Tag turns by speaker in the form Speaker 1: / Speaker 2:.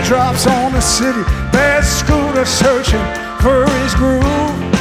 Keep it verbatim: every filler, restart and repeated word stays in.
Speaker 1: teardrops on the city. That scooter searching for his groove.